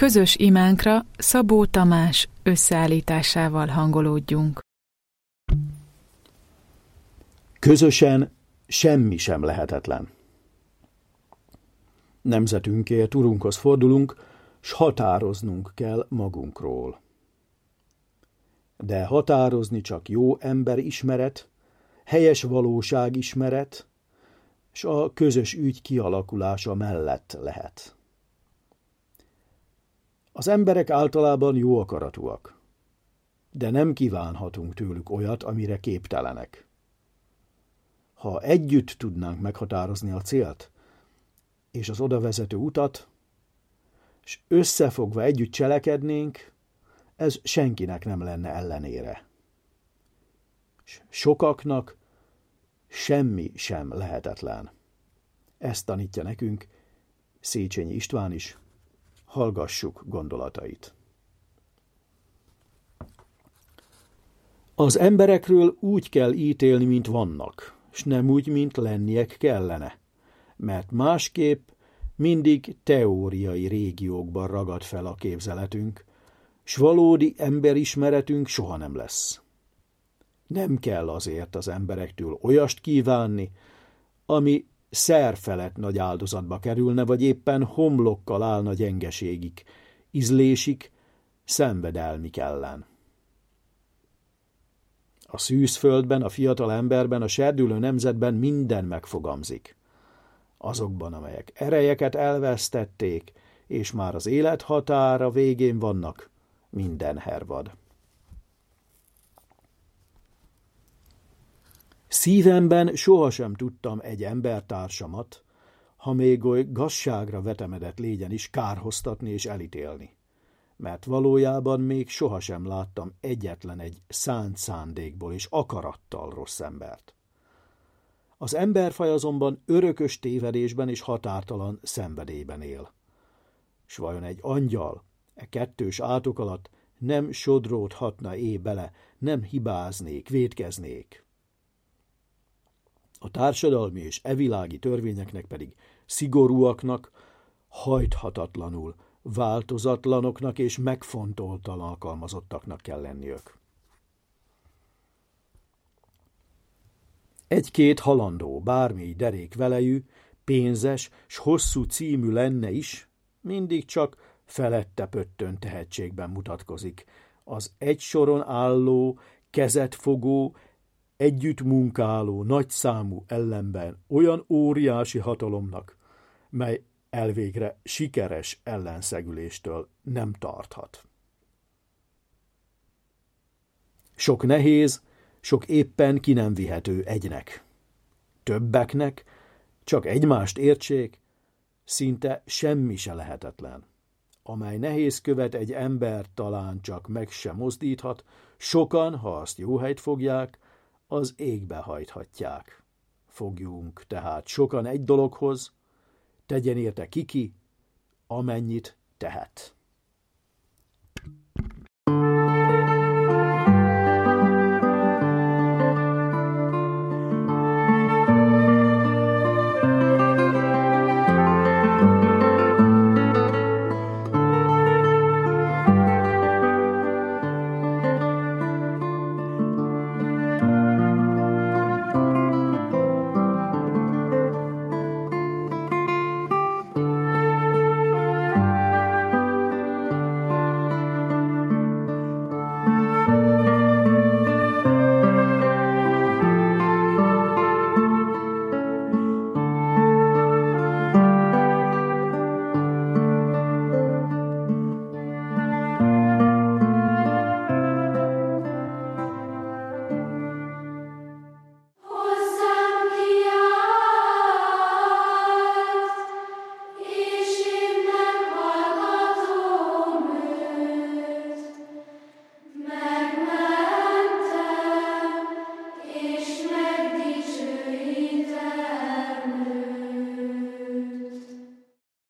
Közös imánkra Szabó Tamás összeállításával hangolódjunk. Közösen semmi sem lehetetlen. Nemzetünkért Urunkhoz fordulunk, s határoznunk kell magunkról. De határozni csak jó emberismeret, helyes valóságismeret, s a közös ügy kialakulása mellett lehet. Az emberek általában jó akaratúak, de nem kívánhatunk tőlük olyat, amire képtelenek. Ha együtt tudnánk meghatározni a célt és az odavezető utat, és összefogva együtt cselekednénk, ez senkinek nem lenne ellenére. És sokaknak semmi sem lehetetlen. Ezt tanítja nekünk Széchenyi István is. Hallgassuk gondolatait. Az emberekről úgy kell ítélni, mint vannak, s nem úgy, mint lenniek kellene, mert másképp mindig teóriai régiókban ragad fel a képzeletünk, s valódi emberismeretünk soha nem lesz. Nem kell azért az emberektől olyast kívánni, ami szer felett nagy áldozatba kerülne, vagy éppen homlokkal állna gyengeségik, ízlésik, szenvedelmik ellen. A szűzföldben, a fiatal emberben, a serdülő nemzetben minden megfogamzik. Azokban, amelyek erejeket elvesztették, és már az élet határa végén vannak, minden hervad. Szívemben sohasem tudtam egy embertársamat, ha még oly gazságra vetemedett légyen is kárhoztatni és elítélni, mert valójában még sohasem láttam egyetlen egy szánt szándékból és akarattal rossz embert. Az emberfaj azonban örökös tévedésben és határtalan szenvedélyben él. S vajon egy angyal kettős átok alatt nem sodródhatna bele, nem hibáznék, vétkeznék? A társadalmi és evilági törvényeknek pedig szigorúaknak, hajthatatlanul, változatlanoknak és megfontoltan alkalmazottaknak kell lenniük. Egy-két halandó, bármi derék velejű, pénzes s hosszú című lenne is, mindig csak felette pöttön tehetségben mutatkozik. Az egy soron álló, kezet fogó, együtt munkáló, nagyszámú ellenben olyan óriási hatalomnak, mely elvégre sikeres ellenszegüléstől nem tarthat. Sok nehéz, sok éppen ki nem vihető egynek. Többeknek csak egymást értsék, szinte semmi se lehetetlen. Amely nehéz követ egy ember talán csak meg sem mozdíthat, sokan, ha azt jó helyt fogják, az égbe hajthatják. Fogjunk tehát sokan egy dologhoz, tegyen érte ki, amennyit tehet.